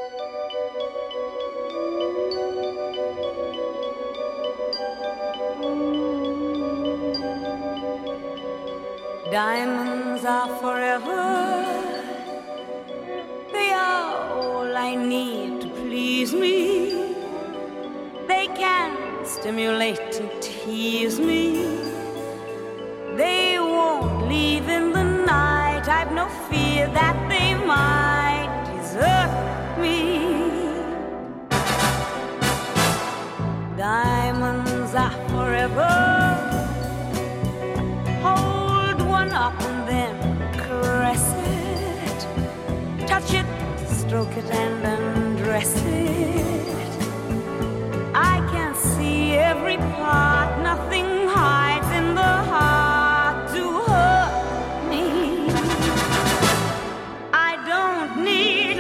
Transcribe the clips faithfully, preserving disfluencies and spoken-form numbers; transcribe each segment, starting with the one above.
Diamonds are forever. They are all I need to please me. They can stimulate and tease me. They won't leave in the night. I've no fear that they might desert me. Diamonds are forever. Hold one up and then caress it. Touch it, stroke it and undress it. I can see every part. Nothing hides in the heart to hurt me. I don't need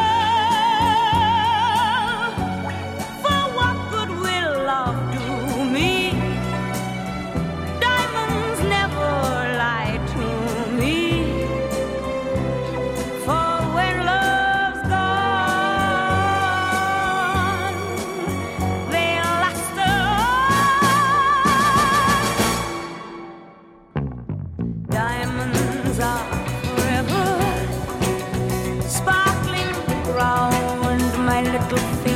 love. For what good will love do me? Diamonds never lie to me. For when love's gone, they'll last on. Diamonds are forever, sparkling round my little finger.